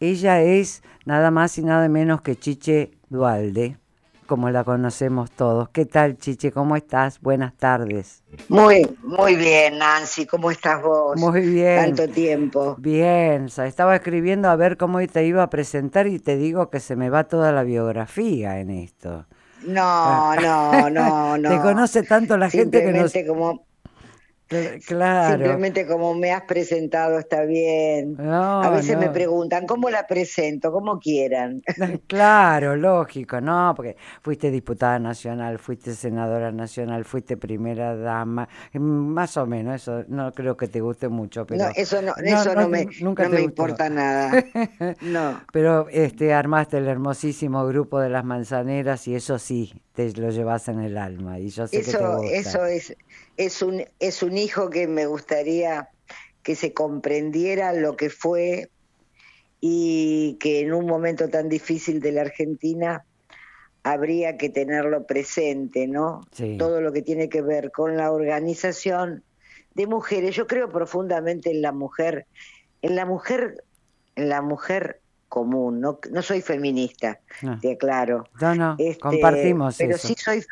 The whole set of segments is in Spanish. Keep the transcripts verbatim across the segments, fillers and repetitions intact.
Ella es nada más y nada menos que Chiche Dualde, como la conocemos todos. ¿Qué tal, Chiche? ¿Cómo estás? Buenas tardes. Muy, muy bien, Nancy. ¿Cómo estás vos? Muy bien, Tanto tiempo. bien. O sea, estaba escribiendo a ver cómo te iba a presentar y te digo que se me va toda la biografía en esto. Ah, No, no, no, Te no. conoce tanto la gente que nos... Simplemente como, Cl- Claro. simplemente como me has presentado está bien. A No, veces me no. preguntan, ¿cómo la presento? Como quieran. Claro, lógico, no, porque fuiste diputada nacional, fuiste senadora nacional, fuiste primera dama, mm, más o menos, eso no creo que te guste mucho, No, pero eso no, no, eso no, no me, nunca no te me gustó. importa nada. No. Pero este armaste el hermosísimo grupo de las manzaneras y eso sí, te lo llevas en el alma y yo sé que te Eso, gusta. eso es, es un, es un hijo que me gustaría que se comprendiera lo que fue y que en un momento tan difícil de la Argentina habría que tenerlo presente, ¿no? Sí. Todo lo que tiene que ver con la organización de mujeres. Yo creo profundamente en la mujer, en la mujer, en la mujer común. No, no soy feminista, No, te aclaro. no, no, Este, compartimos pero sí eso. soy,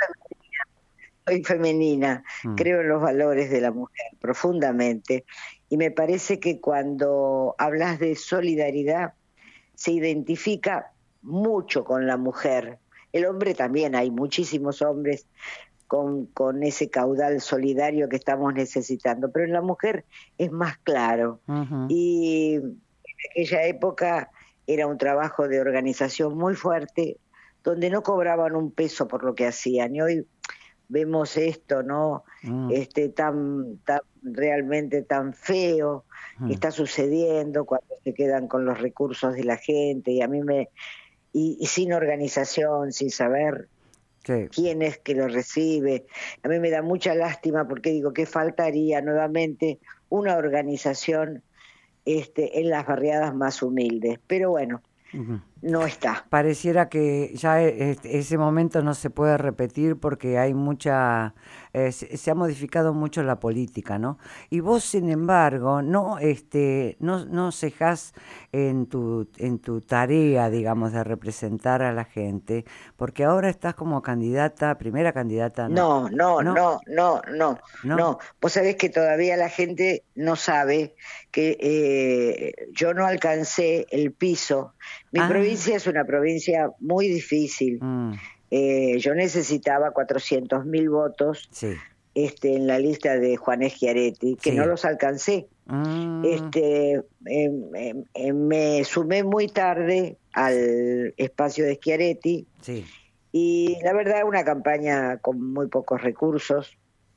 soy femenina, Mm, creo en los valores de la mujer profundamente. Y me parece que cuando hablas de solidaridad, se identifica mucho con la mujer. El hombre también, hay muchísimos hombres con, con ese caudal solidario que estamos necesitando, pero en la mujer es más claro. ujú. Y en aquella época era un trabajo de organización muy fuerte, donde no cobraban un peso por lo que hacían. Y hoy vemos esto, ¿no? Mm, Este tan, tan realmente tan feo que mm. está sucediendo cuando se quedan con los recursos de la gente y a mí me y, y sin organización, sin saber Sí. quién es que lo recibe. A mí me da mucha lástima porque digo que faltaría nuevamente una organización este en las barriadas más humildes, pero bueno, Ujú. no está. Pareciera que ya e- este- ese momento no se puede repetir porque hay mucha, eh, se, se ha modificado mucho la política, ¿no? Y vos, sin embargo, no, este, no, no cejás en tu, en tu tarea, digamos, de representar a la gente, porque ahora estás como candidata, primera candidata, ¿no? No, no, ¿No? no, no, no, ¿No? no. Vos sabés que todavía la gente no sabe que eh, yo no alcancé el piso. Mi Ah, provincia es una provincia muy difícil. mm, Eh, yo necesitaba cuatrocientos mil votos sí, este, en la lista de Juan Schiaretti, que no sí. los alcancé. Mm, Este, em, em, em, me sumé muy tarde al espacio de Schiaretti sí, y la verdad una campaña con muy pocos recursos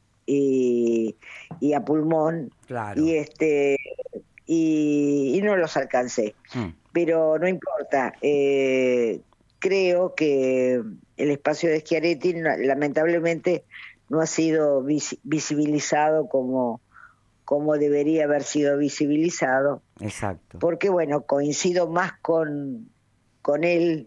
y, y a pulmón y claro. este y, y no los alcancé, Mm, pero no importa. Eh, creo que el espacio de Schiaretti no- lamentablemente no ha sido vis- visibilizado como, como debería haber sido visibilizado, exacto. porque bueno, coincido más con, con él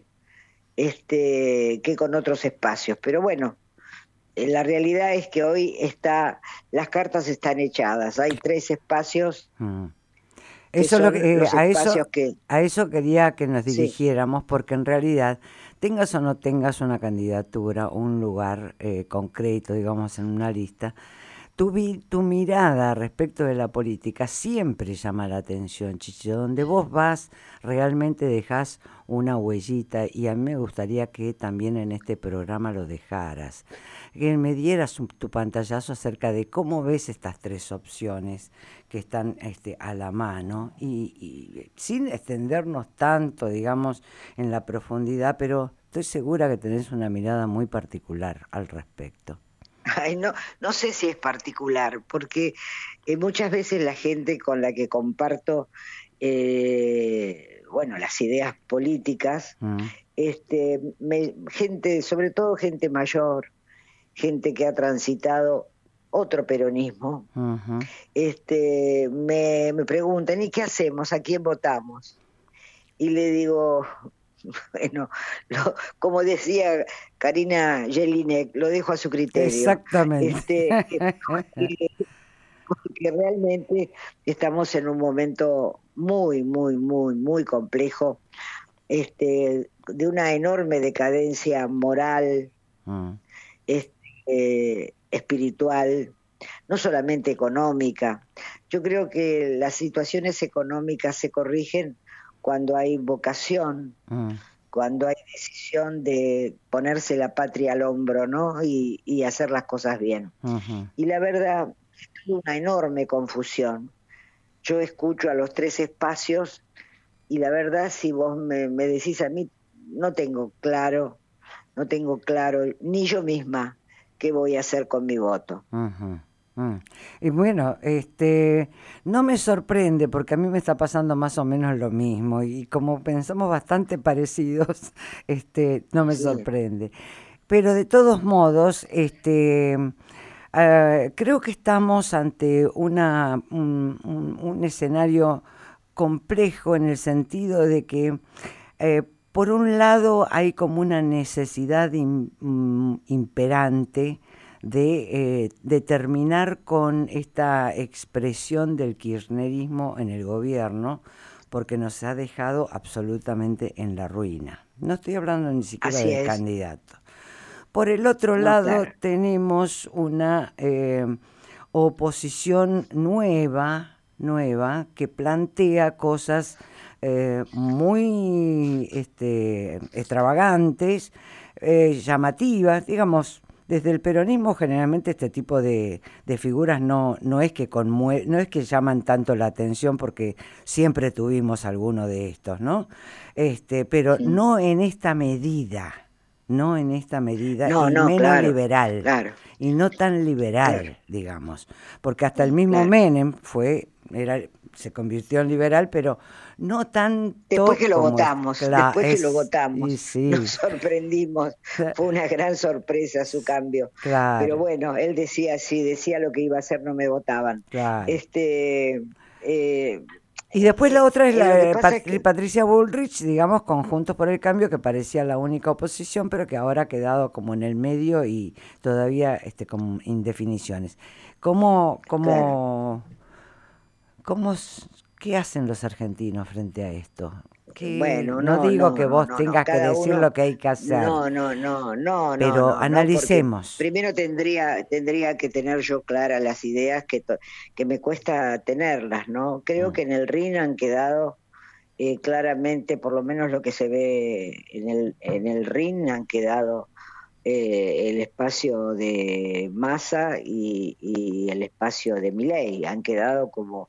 este, que con otros espacios, pero bueno, eh, la realidad es que hoy está, las cartas están echadas, hay tres espacios Mm. que Eso es lo son que, eh, los a eso, espacios que, a eso quería que nos sí, dirigiéramos, porque en realidad, tengas o no tengas una candidatura, un lugar eh, concreto, digamos, en una lista, tu, vi- tu mirada respecto de la política siempre llama la atención, Chicho. Donde vos vas, realmente dejás una huellita y a mí me gustaría que también en este programa lo dejaras. Que me dieras un- tu pantallazo acerca de cómo ves estas tres opciones que están este, a la mano y, y sin extendernos tanto, digamos, en la profundidad, pero estoy segura que tenés una mirada muy particular al respecto. ay, no, no sé si es particular, porque eh, muchas veces la gente con la que comparto, eh, bueno, las ideas políticas, Mm, este, me- gente, sobre todo gente mayor, gente que ha transitado otro peronismo, ujú. este, me, me preguntan, ¿y qué hacemos? ¿A quién votamos? Y le digo, bueno, lo- como decía Karina Jelinek, lo dejo a su criterio. Exactamente. Este, porque realmente estamos en un momento muy, muy, muy, muy complejo, este, de una enorme decadencia moral, mm, este, espiritual, no solamente económica. Yo creo que las situaciones económicas se corrigen cuando hay vocación, mm, cuando hay decisión de ponerse la patria al hombro, ¿no? Y, y hacer las cosas bien. ujú. Y la verdad, es una enorme confusión. Yo escucho a los tres espacios y la verdad, si vos me, me decís a mí, no tengo claro, no tengo claro, ni yo misma, qué voy a hacer con mi voto. Ujú, mm. Y bueno, este, no me sorprende porque a mí me está pasando más o menos lo mismo y como pensamos bastante parecidos, este, no me Sí, sorprende. Pero de todos modos, este, eh, creo que estamos ante una, un, un- un escenario complejo en el sentido de que eh, por un lado hay como una necesidad im- mm, imperante de, eh, de terminar con esta expresión del kirchnerismo en el gobierno, porque nos ha dejado absolutamente en la ruina. No estoy hablando ni siquiera así del es. candidato. Por el otro No, lado claro. tenemos una eh, oposición nueva, nueva, que plantea cosas eh, muy este, extravagantes, eh, llamativas, digamos. Desde el peronismo generalmente este tipo de, de figuras no, no es que conmue- no es que llaman tanto la atención porque siempre tuvimos alguno de estos, ¿no? Este, pero Mm. no en esta medida, no en esta medida No, y no, menos claro, liberal claro, y no tan claro, liberal, digamos, porque hasta el mismo claro. Menem fue era se convirtió en liberal, pero no Después tanto que lo como es, votamos, cla- después que lo es y votamos, nos sí, sorprendimos, fue una gran sorpresa su cambio. Pero claro, bueno, él decía sí, decía lo que iba a hacer, no me votaban. claro. Este, eh, Y después la eh, otra es eh, lo la que de pasa es Pat- que, Patricia Bullrich, digamos, con Juntos por el Cambio, que parecía la única oposición, pero que ahora ha quedado como en el medio y todavía este, con indefiniciones. ¿Cómo, claro, cómo, cómo, s- qué hacen los argentinos frente a esto? Que bueno, no no, digo no, que no, vos no, no, tengas que cada decir uno, lo que hay que hacer, no, no, no, no, no, pero no, no, porque analicemos. primero tendría, tendría que tener yo claras las ideas que, to- que me cuesta tenerlas, ¿no? Creo Mm, que en el R I N han quedado eh, claramente, por lo menos lo que se ve en el, en el R I N, han quedado eh, el espacio de Massa y, y el espacio de Milei, han quedado como,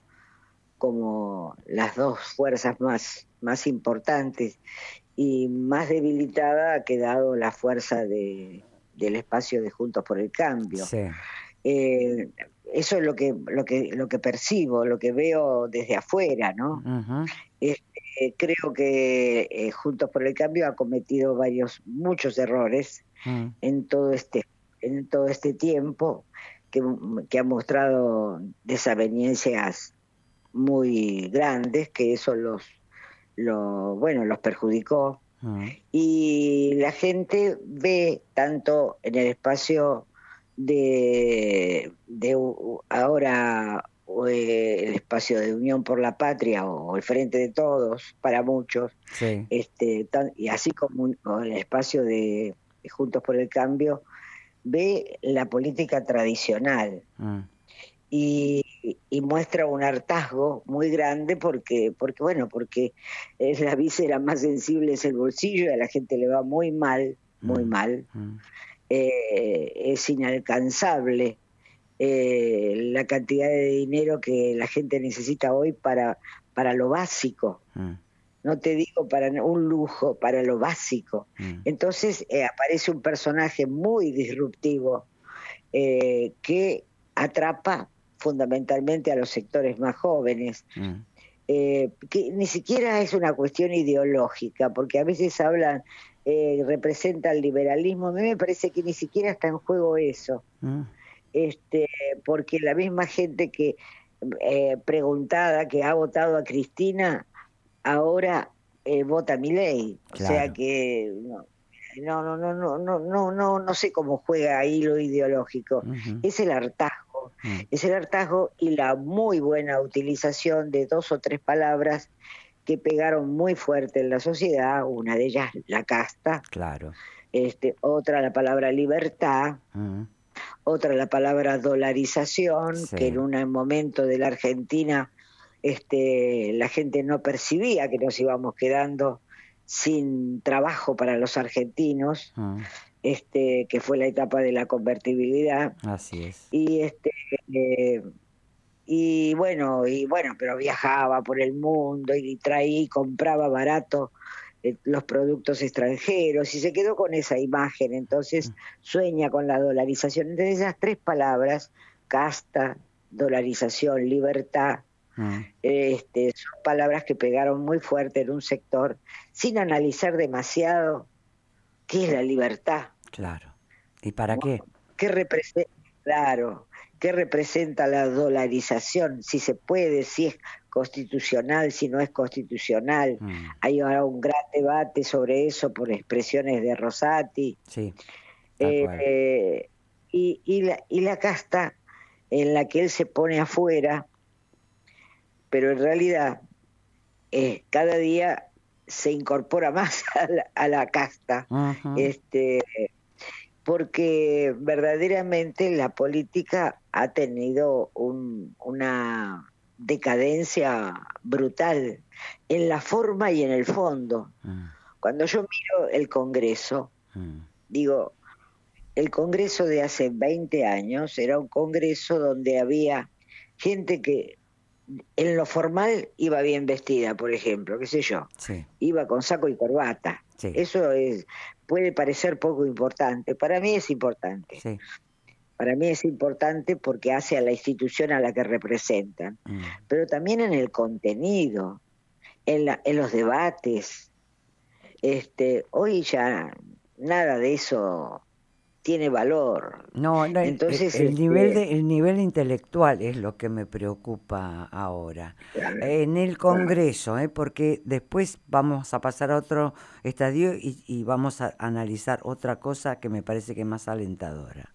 como las dos fuerzas más, más importantes, y más debilitada ha quedado la fuerza de, del espacio de Juntos por el Cambio. sí. Eh, Eso es lo que, lo, que, lo que percibo, lo que veo desde afuera, ¿no? Ujú, Este, creo que eh, Juntos por el Cambio ha cometido varios, muchos errores mm, en todo este, en todo este tiempo, que, que ha mostrado desavenencias muy grandes, que eso los, lo, bueno, los perjudicó. mm, Y la gente ve tanto en el espacio de, de ahora eh, el espacio de Unión por la Patria o el Frente de Todos para muchos, sí. este, tan, y así como un, el espacio de, de Juntos por el Cambio, ve la política tradicional Mm, y, y muestra un hartazgo muy grande porque, porque bueno, porque es la víscera más sensible es el bolsillo y a la gente le va muy mal, muy mm, mal, mm, eh, es inalcanzable eh, la cantidad de dinero que la gente necesita hoy para, para lo básico. mm, No te digo para un lujo, para lo básico. mm, Entonces eh, aparece un personaje muy disruptivo eh, que atrapa fundamentalmente a los sectores más jóvenes, mm. eh, que ni siquiera es una cuestión ideológica, porque a veces hablan, eh, representa el liberalismo, a mí me parece que ni siquiera está en juego eso, Mm, este, porque la misma gente que eh, preguntada que ha votado a Cristina, ahora eh, vota a Milei, o sea claro. que no, no, no, no, no, no, no, no, no sé cómo juega ahí lo ideológico, Ujú, es el hartazgo hartazgo. Mm. Es el hartazgo y la muy buena utilización de dos o tres palabras que pegaron muy fuerte en la sociedad, una de ellas la casta, Claro. este, otra la palabra libertad, Mm. otra la palabra dolarización, Sí. que en un momento de la Argentina este, la gente no percibía que nos íbamos quedando sin trabajo para los argentinos, Mm. este, que fue la etapa de la convertibilidad. Así es. Y este eh, y bueno, y bueno, pero viajaba por el mundo y traía y compraba barato eh, los productos extranjeros y se quedó con esa imagen, entonces sueña con la dolarización. Entonces esas tres palabras, casta, dolarización, libertad, Mm. este, son palabras que pegaron muy fuerte en un sector sin analizar demasiado qué es la libertad. Claro. ¿Y para qué? ¿Qué representa? Claro, ¿qué representa la dolarización? Si se puede, si es constitucional, si no es constitucional. Mm. Hay ahora un gran debate sobre eso por expresiones de Rosati. Sí, tal Eh, cual. eh, y, y, la, y la casta en la que él se pone afuera, pero en realidad eh, cada día se incorpora más a la, a la casta. Ujú. Este, porque verdaderamente la política ha tenido un, una decadencia brutal en la forma y en el fondo. Mm. Cuando yo miro el Congreso, Mm. digo, el Congreso de hace veinte años era un Congreso donde había gente que en lo formal iba bien vestida, por ejemplo, qué sé yo, Sí, iba con saco y corbata. sí, Eso es, puede parecer poco importante, para mí es importante. sí. Para mí es importante porque hace a la institución a la que representan, Mm. pero también en el contenido, en, la, en los debates. Este, hoy ya nada de eso tiene valor. No, no, el, el- Entonces, el nivel este, de, el nivel intelectual es lo que me preocupa ahora. claro, En el claro. Congreso, ¿eh? Porque después vamos a pasar a otro estadio y, y vamos a analizar otra cosa que me parece que es más alentadora.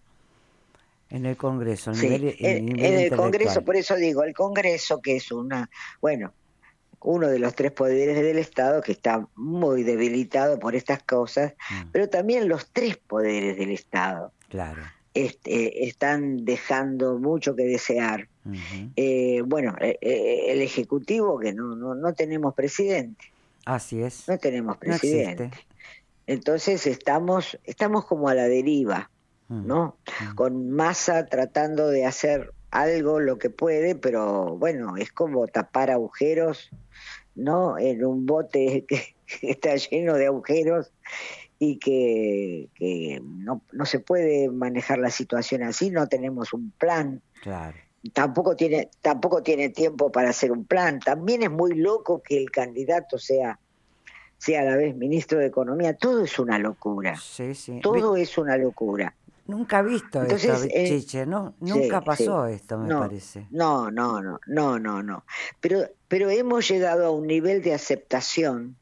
En el Congreso, el Sí, nivel, el en, nivel en el Congreso, intelectual. por eso digo, el Congreso que es una, bueno, uno de los tres poderes del Estado que está muy debilitado por estas cosas, Mm. pero también los tres poderes del Estado Claro. este, están dejando mucho que desear. Ujú. Eh, bueno, eh, eh, el Ejecutivo, que no, no, no tenemos presidente, Así es. no tenemos No existe. presidente. Entonces estamos, estamos como a la deriva, Mm. ¿no? Mm. Con Massa tratando de hacer algo, lo que puede, pero bueno, es como tapar agujeros, ¿no? En un bote que, que está lleno de agujeros y que, que no, no se puede manejar la situación así, no tenemos un plan. Claro. Tampoco tiene, tampoco tiene tiempo para hacer un plan. También es muy loco que el candidato sea, sea a la vez ministro de Economía. Todo es una locura. Sí, sí. Vi- Todo es una locura. Nunca he visto esto, Entonces, eh, Chiche, ¿no? sí, Nunca sí. pasó esto, me No, parece. no, no, no, no, no, no. Pero, pero hemos llegado a un nivel de aceptación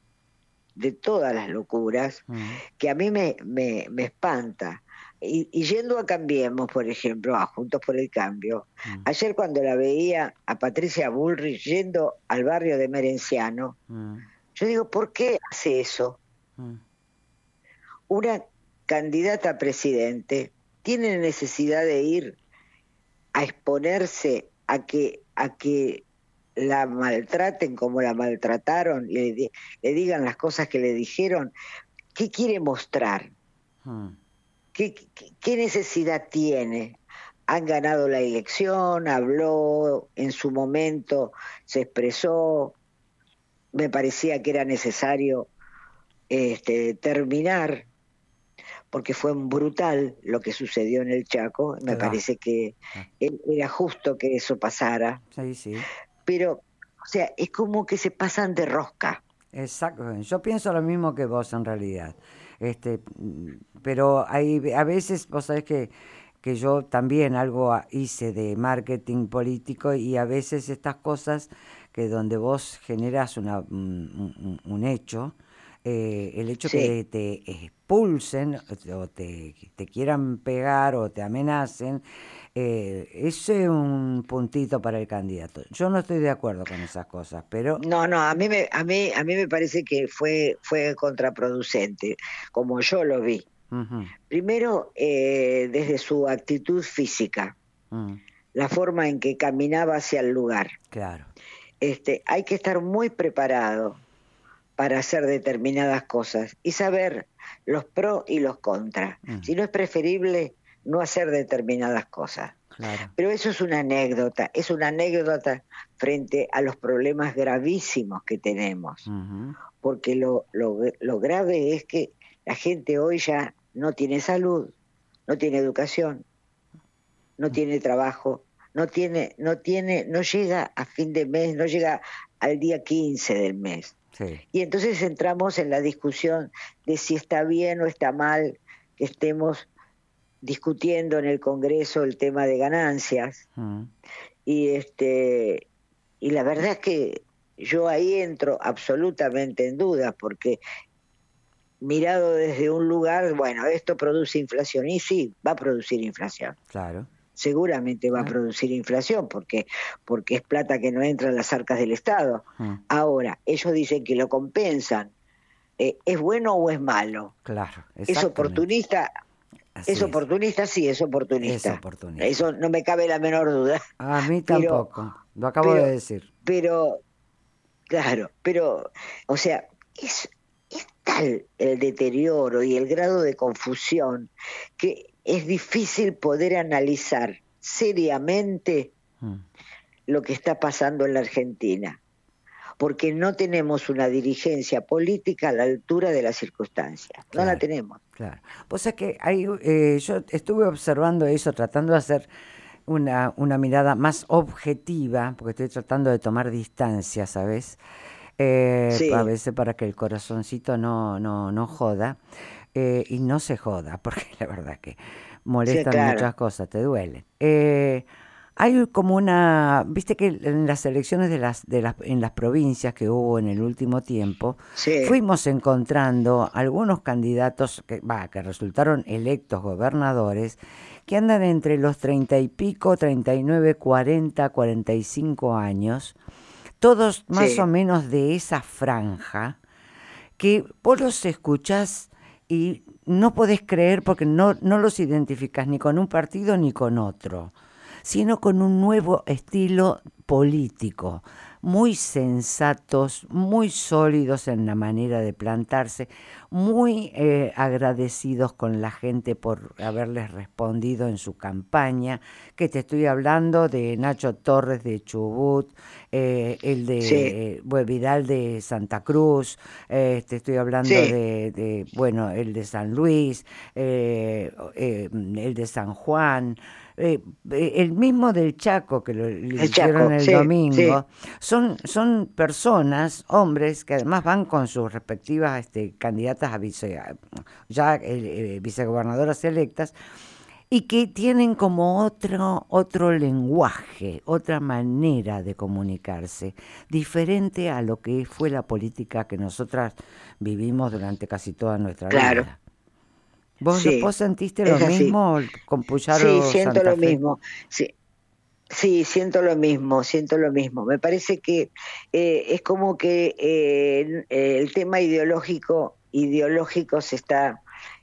de todas las locuras Mm. que a mí me, me, me espanta. Y, y yendo a Cambiemos, por ejemplo, a Juntos por el Cambio, Mm. ayer cuando la veía a Patricia Bullrich yendo al barrio de Merenciano, Mm. yo digo, ¿por qué hace eso? Mm. Una candidata a presidente tiene necesidad de ir a exponerse a que, a que la maltraten como la maltrataron, le, di- le digan las cosas que le dijeron. ¿Qué quiere mostrar? Mm. ¿Qué, qué, qué necesidad tiene? Han ganado la elección, habló en su momento, se expresó, me parecía que era necesario este, terminar, porque fue brutal lo que sucedió en el Chaco, me Claro. parece que Ah. era justo que eso pasara, Sí, sí. pero, o sea, es como que se pasan de rosca. Exacto. Yo pienso lo mismo que vos en realidad. Este, mm, pero hay a veces, vos sabés que, que yo también algo a- hice de marketing político y a veces estas cosas que donde vos generás una, un, un, un hecho, eh, el hecho Sí. que te expulsen o te, te quieran pegar o te amenacen, eh, ese es un puntito para el candidato. Yo no estoy de acuerdo con esas cosas, pero... No, no, a mí me, a mí, a mí me parece que fue, fue contraproducente, como yo lo vi. Uh-huh. Primero, eh, desde su actitud física, uh-huh. la forma en que caminaba hacia el lugar. Claro. Este, hay que estar muy preparado para hacer determinadas cosas y saber los pros y los contras. Uh-huh. Si no, es preferible no hacer determinadas cosas. Claro. Pero eso es una anécdota, es una anécdota frente a los problemas gravísimos que tenemos. Uh-huh. Porque lo, lo, lo grave es que la gente hoy ya no tiene salud, no tiene educación, no tiene trabajo, no tiene, no tiene, no llega a fin de mes, no llega al día quince del mes. Sí. Y entonces entramos en la discusión de si está bien o está mal que estemos discutiendo en el Congreso el tema de ganancias. Uh-huh. Y este y la verdad es que yo ahí entro absolutamente en dudas, porque mirado desde un lugar, bueno, esto produce inflación, y sí, va a producir inflación. Claro. Seguramente va claro. a producir inflación, porque, porque es plata que no entra en las arcas del Estado. Uh-huh. Ahora, ellos dicen que lo compensan. Eh, ¿Es bueno o es malo? Claro, ¿Es oportunista? Así es oportunista, es. sí, es oportunista. Es oportunista. Eso no me cabe la menor duda. A mí tampoco, pero, lo acabo pero, de decir. Pero, claro, pero, o sea, es, es tal el deterioro y el grado de confusión que es difícil poder analizar seriamente hmm. lo que está pasando en la Argentina, porque no tenemos una dirigencia política a la altura de las circunstancias, claro, no la tenemos. Claro. Pues es que hay, eh, yo estuve observando eso, tratando de hacer una, una mirada más objetiva, porque estoy tratando de tomar distancia, ¿sabes? Eh, sí. A veces para que el corazoncito no, no, no joda, eh, y no se joda, porque la verdad que molestan sí, claro. muchas cosas, te duelen. Eh, Hay como una, viste que en las elecciones de las, de las, en las provincias que hubo en el último tiempo, sí. fuimos encontrando algunos candidatos que, bah, que resultaron electos gobernadores, que andan entre los treinta y pico, treinta y nueve, cuarenta, cuarenta y cinco años, todos más sí. o menos de esa franja, que vos los escuchás y no podés creer porque no, no los identificás ni con un partido ni con otro, sino con un nuevo estilo político, muy sensatos, muy sólidos en la manera de plantarse, muy eh, agradecidos con la gente por haberles respondido en su campaña, que te estoy hablando de Nacho Torres de Chubut, eh, el de sí. eh, bueno, Vidal de Santa Cruz, eh, te estoy hablando sí. de, de, bueno, el de San Luis, eh, eh, el de San Juan, Eh, el mismo del Chaco, que lo le el hicieron Chaco, el sí, domingo, sí. son, son personas, hombres, que además van con sus respectivas este, candidatas a vice, ya eh, vicegobernadoras electas, y que tienen como otro, otro lenguaje, otra manera de comunicarse, diferente a lo que fue la política que nosotras vivimos durante casi toda nuestra claro. vida. ¿Vos, sí, ¿Vos sentiste lo mismo con Puyaro Sí, siento Santa lo Fe? mismo. Sí. Sí, siento lo mismo, siento lo mismo. Me parece que eh, es como que eh, el tema ideológico, ideológico se está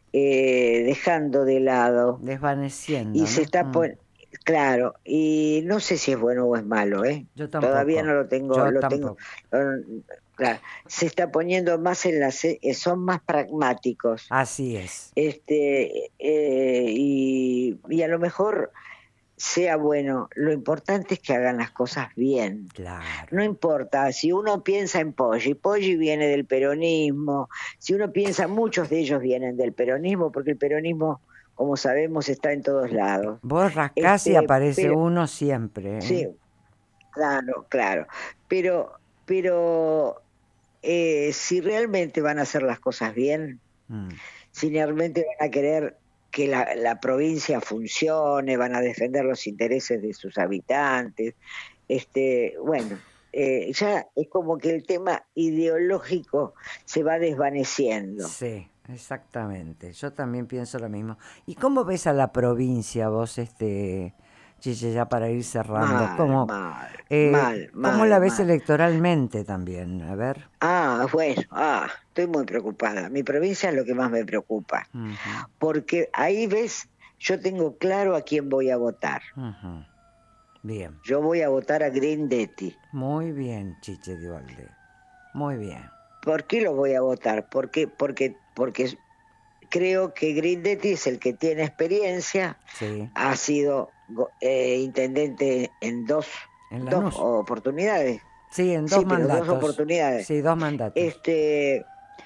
eh, dejando de lado. Desvaneciendo, Y ¿no? se está Mm. pon- claro, y no sé si es bueno o es malo, ¿eh? Yo tampoco. Todavía no lo tengo, Yo lo tampoco. tengo. Claro, se está poniendo más en las, son más pragmáticos. Así es. Este eh, y, y a lo mejor sea bueno, lo importante es que hagan las cosas bien. Claro. No importa, si uno piensa en Poggi, Poggi viene del peronismo, si uno piensa, muchos de ellos vienen del peronismo, porque el peronismo, como sabemos, está en todos lados. Vos rascás este, y aparece pero, uno siempre. ¿eh? Sí, claro, claro. Pero, pero eh, si realmente van a hacer las cosas bien, mm. si realmente van a querer que la, la provincia funcione, van a defender los intereses de sus habitantes, este, bueno, eh, ya es como que el tema ideológico se va desvaneciendo. Sí, exactamente. Yo también pienso lo mismo. ¿Y cómo ves a la provincia vos, este, Chiche, ya para ir cerrando? Mal, ¿Cómo, mal, eh, mal, cómo la mal, ves mal. electoralmente también? A ver. Ah, bueno, ah, estoy muy preocupada. Mi provincia es lo que más me preocupa, Ujú, porque ahí ves, yo tengo claro a quién voy a votar. ujú. Bien. Yo voy a votar a Grindetti. Muy bien, Chiche Duvalde. Muy bien. ¿Por qué lo voy a votar? Porque, porque, porque creo que Grindetti es el que tiene experiencia, Sí. ha sido eh, intendente en dos, En dos Lanús. oportunidades. Sí, en dos Sí, pero dos mandatos. oportunidades. Sí, dos mandatos. Este,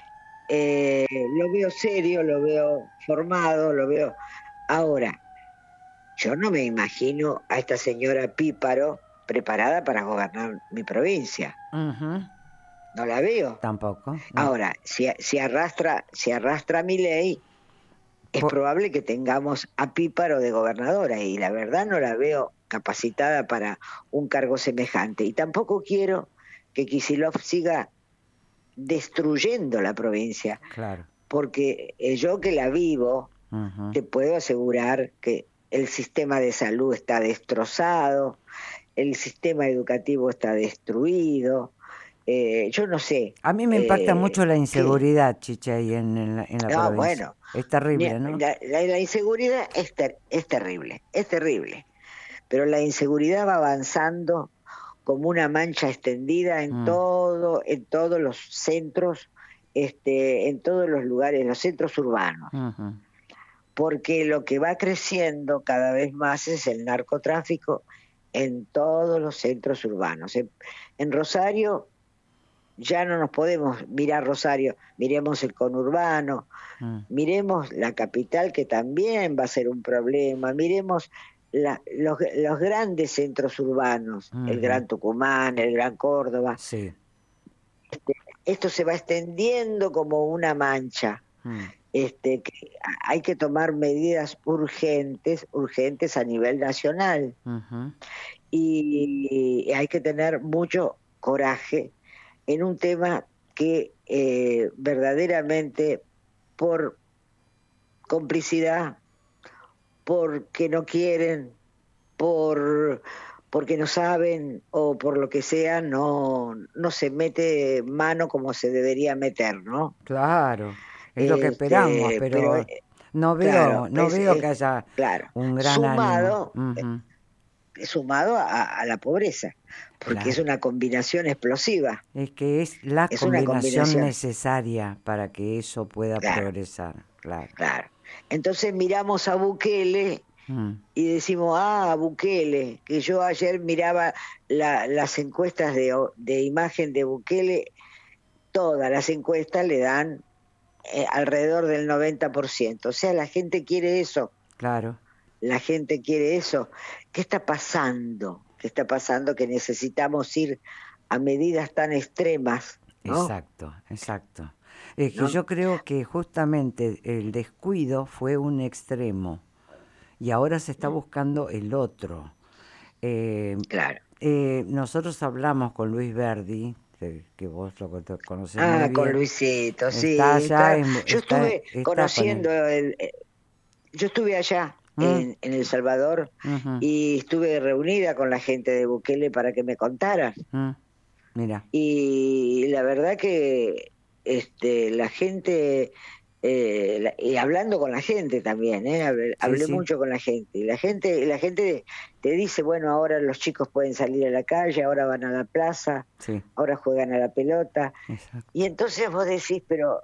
eh, lo veo serio, lo veo formado, lo veo. Ahora, yo no me imagino a esta señora Píparo preparada para gobernar mi provincia. Ujú. No la veo. Tampoco, no. Ahora, si, si arrastra, si arrastra mi ley, es Po- probable que tengamos a Píparo de gobernadora y la verdad no la veo capacitada para un cargo semejante. Y tampoco quiero que Kicillof siga destruyendo la provincia, claro. porque eh, yo que la vivo, Ujú. te puedo asegurar que el sistema de salud está destrozado, el sistema educativo está destruido, eh, yo no sé, A mí me impacta mucho eh, la qué. inseguridad, Chiche, ahí en, en la, en la Ah, provincia. bueno, Es terrible, ¿no? la, la, la inseguridad es, ter, es terrible, es terrible, pero la inseguridad va avanzando como una mancha extendida en Mm, todo, en todos los centros, este, en todos los lugares, los centros urbanos, ujú. porque lo que va creciendo cada vez más es el narcotráfico en todos los centros urbanos. En, en Rosario ya no nos podemos mirar Rosario, miremos el conurbano, Mm, miremos la capital que también va a ser un problema, miremos la, los, los grandes centros urbanos, el ujú. Gran Tucumán, el Gran Córdoba. Sí. Este, esto se va extendiendo como una mancha. Mm, Este, que hay que tomar medidas urgentes, urgentes a nivel nacional. ujú. Y hay que tener mucho coraje en un tema que eh, verdaderamente por complicidad, porque no quieren, por porque no saben o por lo que sea, no, no se mete mano como se debería meter, ¿no? Claro. Es lo que esperamos, Este, pero pero no veo, claro, no es, veo que es haya claro, un gran ánimo. sumado, Ujú. sumado a, a la pobreza, porque es Claro. una combinación explosiva, Es que es la es una combinación combinación, necesaria para que eso pueda claro, progresar. Claro. claro. Entonces miramos a Bukele Mm, y decimos, ah, Bukele, que yo ayer miraba la, las encuestas de, de imagen de Bukele, todas las encuestas le dan eh, alrededor del noventa por ciento. O sea, la gente quiere eso, claro. la gente quiere eso. ¿Qué está pasando? ¿Qué está pasando? Que necesitamos ir a medidas tan extremas, ¿no? Exacto, exacto. Es que ¿No? yo creo que justamente el descuido fue un extremo y ahora se está Mm, buscando el otro. Eh, claro. eh, nosotros hablamos con Luis Verdi, que, que vos lo cono- conocés muy Ah, con bien. Luisito, Está sí. allá, Está, en- yo está, estuve está con él. conociendo, el, eh, yo estuve allá Mm, en, en El Salvador ujú, y estuve reunida con la gente de Bukele para que me contaran. mm, mira, Y la verdad que este, la gente, eh, la- y hablando con la gente también, ¿eh? hablé, sí, hablé sí, mucho con la gente, y la gente, la gente te dice, bueno, ahora los chicos pueden salir a la calle, ahora van a la plaza, sí, ahora juegan a la pelota, y exacto. entonces vos decís, pero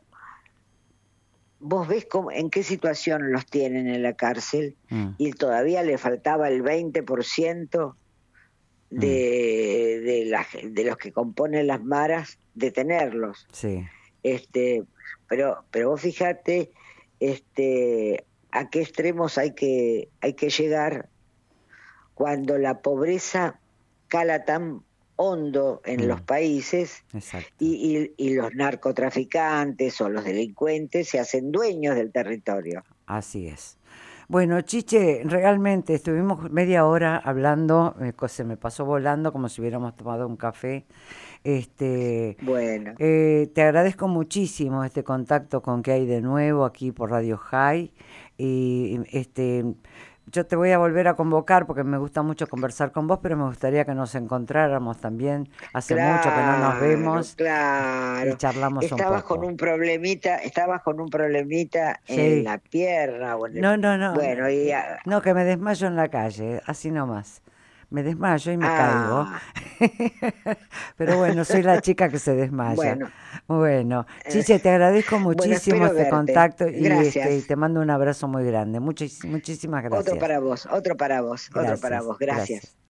vos ves cómo, en qué situación los tienen en la cárcel, Mm, y todavía le faltaba el veinte por ciento mm, de, de, la, de los que componen las maras, detenerlos. sí, Este, pero, pero vos fíjate este, a qué extremos hay que, hay que llegar cuando la pobreza cala tan hondo en los mm, países exacto. y, y, y los narcotraficantes o los delincuentes se hacen dueños del territorio. Así es. Bueno, Chiche, realmente estuvimos media hora hablando, eh, co- se me pasó volando como si hubiéramos tomado un café. Este, Bueno, eh, Te agradezco muchísimo este contacto con que hay de nuevo aquí por Radio High. Y este, yo te voy a volver a convocar porque me gusta mucho conversar con vos, pero me gustaría que nos encontráramos también. Hace mucho que no nos claro, vemos y claro. charlamos un Estabas con poco. un problemita, estabas con un problemita en Sí. la pierna o en el... No, no, no, no, Bueno, y ah, no, que me desmayo en la calle, así nomás. Me desmayo y me caigo. ah, Pero bueno, soy la chica que se desmaya. bueno, Bueno, eh, Chiche, te agradezco bueno, muchísimo espero este verte. contacto y este y Gracias. te mando un abrazo muy grande. Muchis- muchísimas Otro gracias. para vos, otro para vos, otro para Gracias, vos. Gracias. gracias.